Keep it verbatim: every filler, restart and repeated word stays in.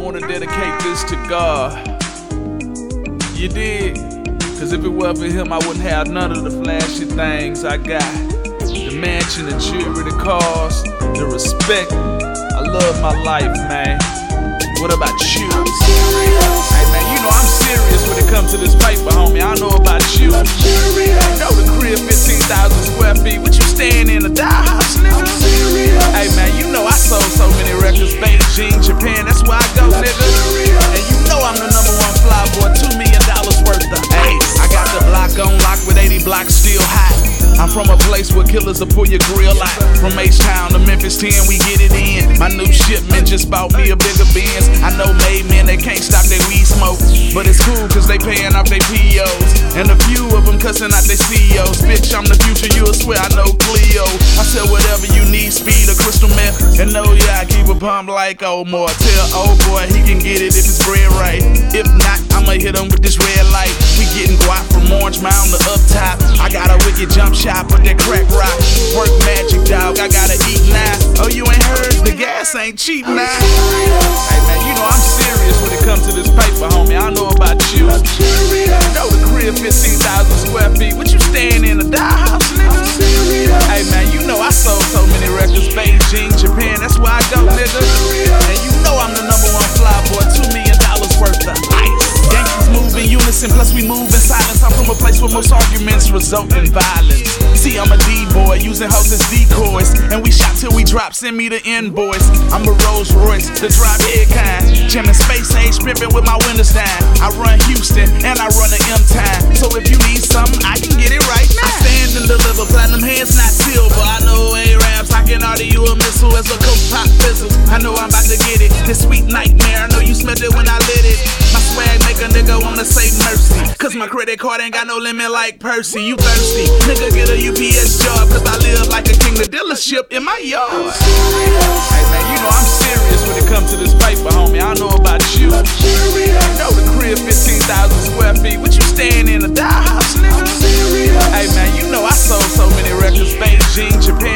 wanna dedicate this to God. You did? Cause if it weren't for him, I wouldn't have none of the flashy things I got. The mansion, the jewelry, the cars, the respect. I love my life, man. What about you? I'm serious. Hey man, you know I'm serious when it comes to this paper, homie. I don't know about you. I'm serious. You know the crib fifteen thousand square feet. What you staying in, a dollhouse, nigga? I'm serious. Hey man, you know I sold so many records, Beijing, Japan, that's where I go, nigga. And you know I'm the number one fly boy, two million dollars worth of ice. I got the block on lock with eighty blocks still hot. I'm from a place where killers will pull your grill out. From H-Town to Memphis ten, we get it in. My new shipment just bought me a bigger Benz. I know made men, they can't stop their weed smoke, but it's cool cause they paying off their P Os. And a few of them cussing out their C E Os. Bitch, I'm the future, you'll swear I know Cleo. I sell whatever you need, speed or crystal meth. And know yeah, I keep a pump like Omar. Tell old boy he can get it if it's bred right. If not, I'ma hit him with this red light. We getting guap from Orange Mountain to up top. I got a wicked jump shot, but that crack rock. Work magic, dog, I gotta eat now. Oh, you ain't heard? The gas ain't cheap now. Hey man, you know I'm serious when it comes to this paper, homie. I don't know about you. I'm serious. You know the crib fifteen thousand square feet. What you staying in, a dollhouse, nigga? I'm serious. Hey man, you know I sold so many records, Beijing, Japan, that's where I go, nigga. And you know I'm the number one fly boy, two million dollars worth of ice. Gangsters move in unison, plus we move in silence. I'm from a place where most arguments result in violence. See, I'm a D-boy, using hoes as decoys. And we shot till we drop, send me the invoice. I'm a Rolls Royce, the drive head kind. Jamming space age, pimping with my windows down. I run Houston, and I run the M-Time. So if you need something, I can get it right now. I stand and deliver, platinum hands, not silver. I know A-Raps, I can order you a missile as a coach pop fizzles. I know I'm about to get it, this sweet nightmare. I know you smelled it when I lit it. My swag make a nigga wanna say mercy, cause my credit card ain't got no limit like Percy. You thirsty, nigga get a U P S job, cause I live like a king, the dealership in my yard. Hey man, you know I'm serious when it comes to this paper, homie. I don't know about you. I'm serious. You know the crib fifteen thousand square feet. What you staying in, a dollhouse, nigga? I'm serious. Hey man, you know I sold so many records, Beijing, Japan,